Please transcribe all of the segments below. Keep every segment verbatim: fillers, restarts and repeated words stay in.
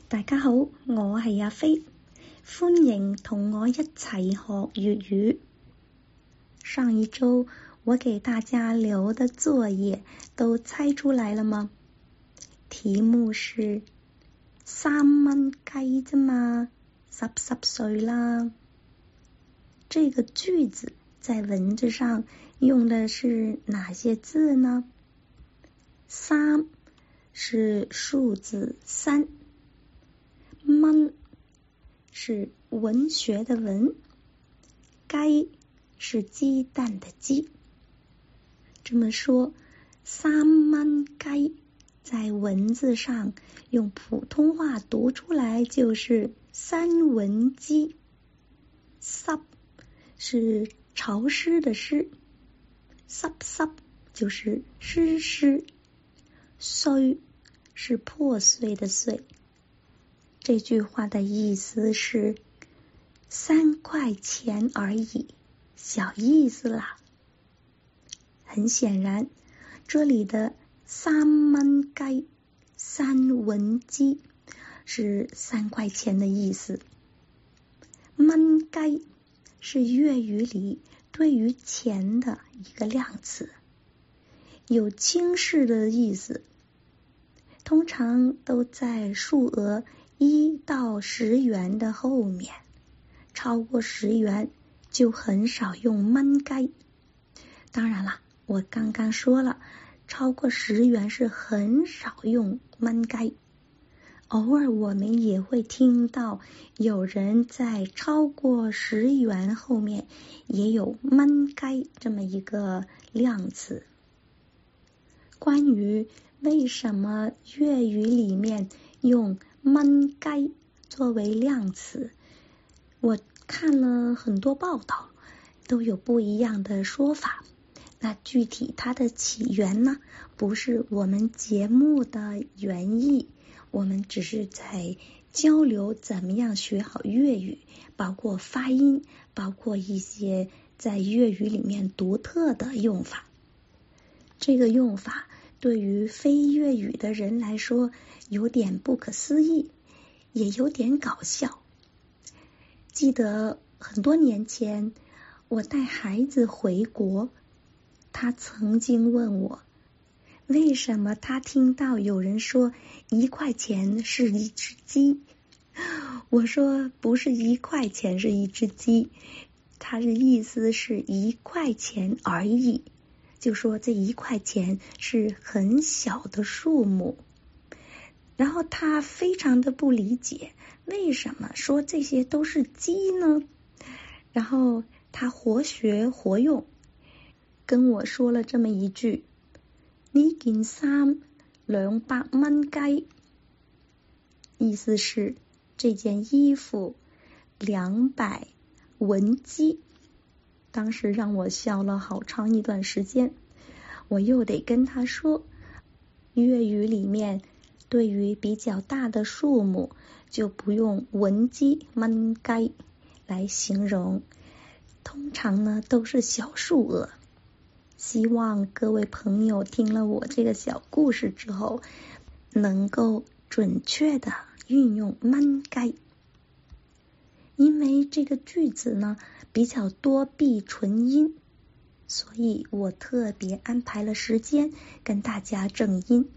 大家好，我係阿飛，歡迎同我一齊學粵語。上一周我給大家留的作業都猜出來了嗎？題目是三蚊雞啫嘛，十十歲啦。這個句子在文字上用的是哪些字呢？三是數字三，蚊是文學的文，雞是雞蛋的雞。這麼說，三蚊雞在文字上用普通話讀出來就是三文雞。濕是潮濕的濕，濕濕就是濕濕。碎是破碎的碎。這句話的意思是三塊錢而已，小意思啦。很顯然，這裡的三蚊雞、三文雞是三塊錢的意思。蚊雞是粵語裡對於錢的一個量詞，有輕視的意思，通常都在數額一到十元的後面，超過十元就很少用蚊雞。當然了，我剛剛說了，超過十元是很少用蚊雞。偶爾我們也會聽到有人在超過十元後面也有蚊雞這麼一個量詞。關於為什麼粵語裡面用蚊雞作為量詞，我看了很多報道，都有不一樣的說法。那具體它的起源呢，不是我們節目的原意，我們只是在交流怎麼樣學好粵語，包括發音，包括一些在粵語裡面獨特的用法。這個用法對於非粵語的人來說有點不可思議，也有點搞笑。記得很多年前我帶孩子回國，他曾經問我，為什麼他聽到有人說一塊錢是一隻雞？我說不是一塊錢是一隻雞，他的意思是一塊錢而已，就說這一塊錢是很小的數目。然後他非常的不理解，為什麼說這些都是雞呢？然後他活學活用，跟我說了這麼一句，呢件衫兩百蚊雞，意思是這件衣服兩百文雞。當時讓我笑了好長一段時間，我又得跟他說，粵語裡面對於比較大的數目就不用文雞、蚊雞來形容，通常呢都是小數額。希望各位朋友聽了我這個小故事之後，能夠準確的運用蚊雞。因為這個句子呢比較多閉唇音，所以我特別安排了時間跟大家正音。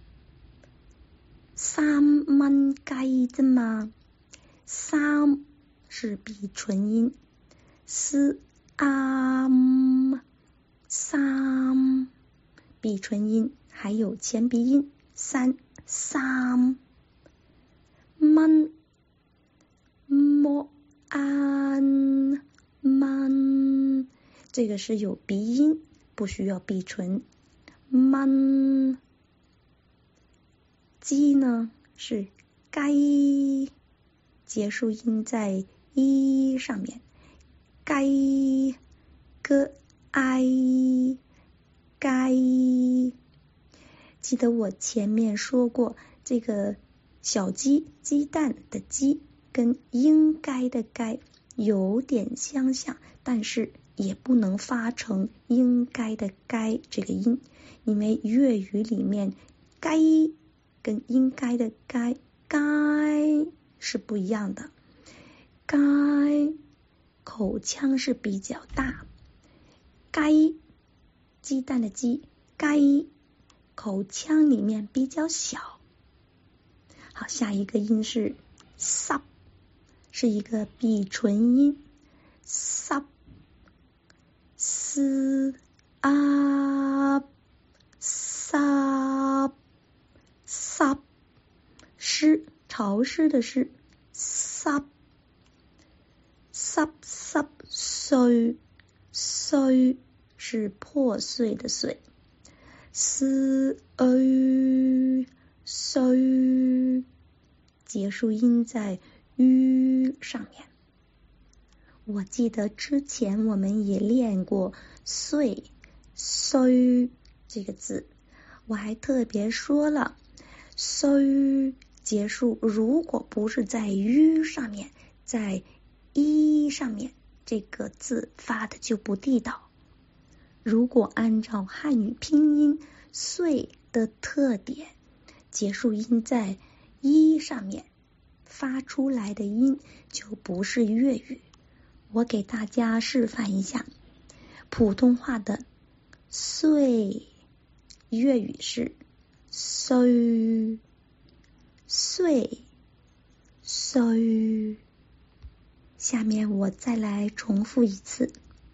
三蚊雞啫嘛，三是閉唇音，思啱三閉唇音，還有前鼻音三三蚊摸安蚊，這個是有鼻音，不需要閉唇。蚊雞呢是雞，結束音在一上面，雞個哀雞。記得我前面說過，這個小雞雞蛋的雞跟應該的該有點相像，但是也不能發成應該的該這個音，因為粵語裡面該跟應該的該該是不一样的。该口腔是比较大，该鸡蛋的鸡，该口腔里面比较小。好，下一个音是 sub， 是一个闭唇音 sub s a sub sub 湿潮湿的湿 sub sub sub 碎碎是破碎的碎 s a 碎结束音在 u 上面。我记得之前我们也练过碎碎这个字，我还特别说了碎结束如果不是在 u 上面，在 i 上面，这个字发的就不地道。如果按照汉语拼音碎的特点，结束音在 i 上面，发出来的音就不是粤语。我给大家示范一下普通话的碎，粤语是碎碎碎。下面我再来重复一次，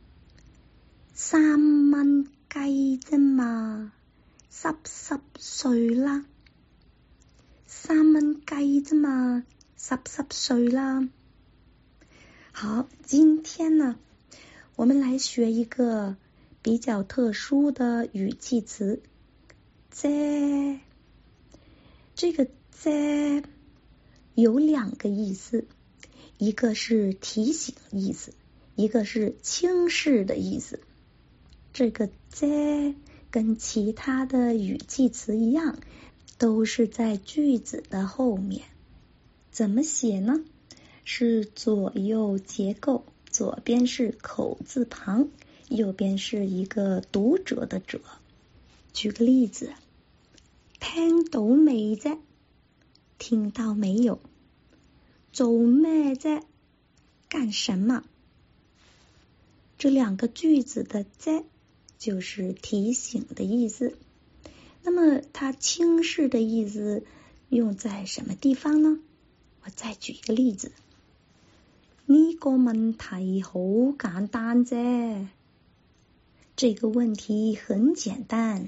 三蚊雞啫嘛，濕濕碎啦。三蚊雞啫嘛，濕濕碎啦。好，今天呢，我们来学一个比较特殊的语气词，啫。这个啫有两个意思，一个是提醒意思，一个是轻视的意思。这个啫跟其他的语气词一样，都是在句子的后面。怎么写呢？是左右结构，左边是口字旁，右边是一个读者的者。举个例子，聽到未啫？聽到沒有？做咩啫？幹什麼？这两个句子的啫就是提醒的意思。那么它轻视的意思用在什么地方呢？我再举一个例子，呢個問題好簡單啫。这个问题很简单。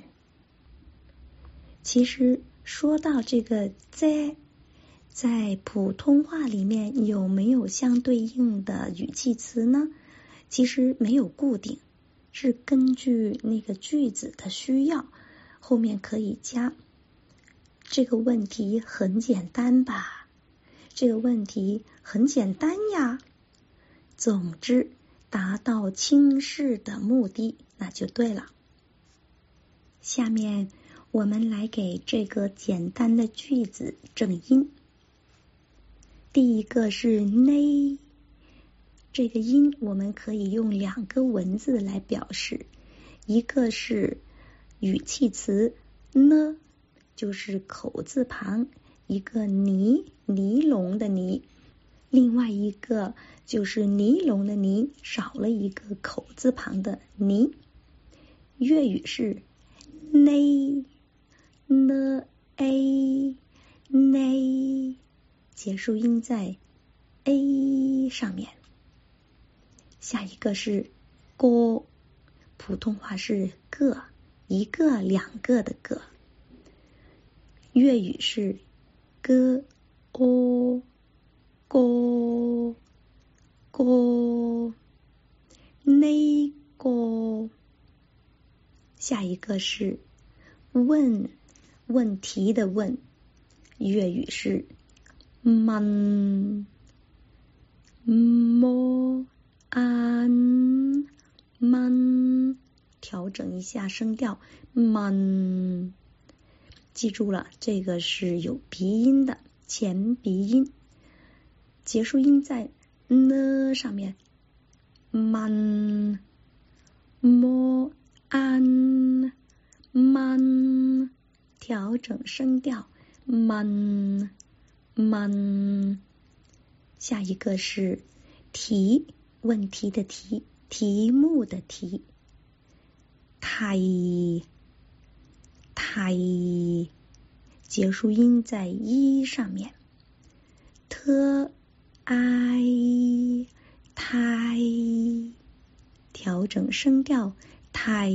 其实说到这个啫，在普通话里面有没有相对应的语气词呢？其实没有固定，是根据那个句子的需要，后面可以加。这个问题很简单吧？这个问题很简单呀。总之，达到轻视的目的，那就对了。下面我们来给这个简单的句子正音。第一个是呢，这个音我们可以用两个文字来表示，一个是语气词呢，就是口字旁一个尼尼龙的尼，另外一个就是尼龙的尼少了一个口字旁的尼。粤语是呢呢 a 呢，结束音在 a 上面。下一个是个，普通话是个，一个两个的个。粤语是个哦个个那个。下一个是问，问题的问，粤语是問麼安問，调整一下声调，問。记住了，这个是有鼻音的，前鼻音，结束音在呢上面。問麼安問，调整声调，問問。 下一个是题，问题的题，题目的题。太太结束音在一上面。特爱太调整声调，太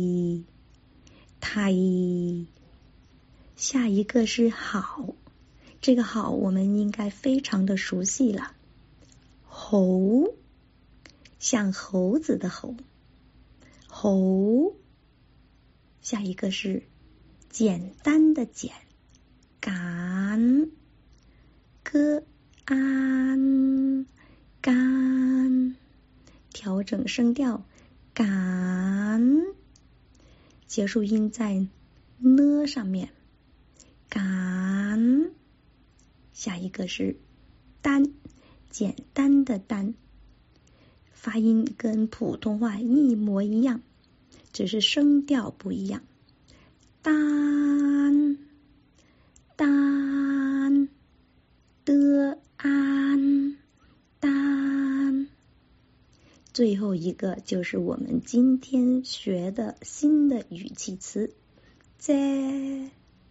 太。下一个是好，这个好我们应该非常的熟悉了。猴，像猴子的猴，猴。下一个是简单的简，干，个安干，调整声调，干，结束音在呢上面，干。下一个是单，简单的单，发音跟普通话一模一样，只是声调不一样。单单的安单。最后一个就是我们今天学的新的语气词，在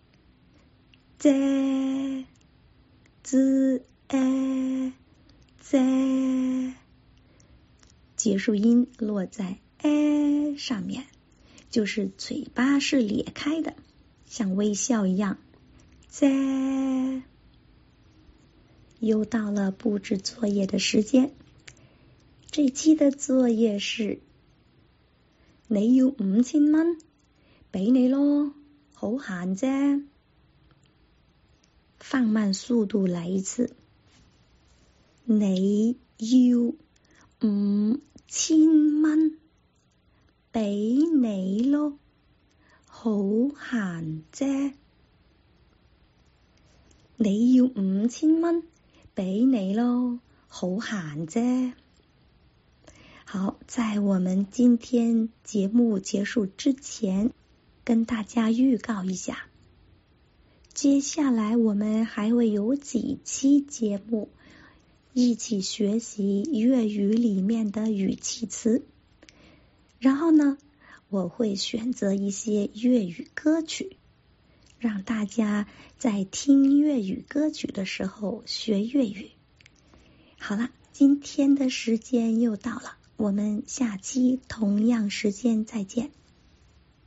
在z e 在，结束音落在 e 上面，就是嘴巴是裂开的，像微笑一样。在，又到了布置作业的时间。这期的作业是你要五千蚊，俾你咯，好閒啫。放慢速度來一次。你要五千蚊，俾你咯，好閒啫。你要五千蚊，俾你咯，好閒啫。好，在我们今天节目结束之前，跟大家预告一下，接下来我们还会有几期节目一起学习粤语里面的语气词，然后呢，我会选择一些粤语歌曲，让大家在听粤语歌曲的时候学粤语。好了，今天的时间又到了，我们下期同样时间再见。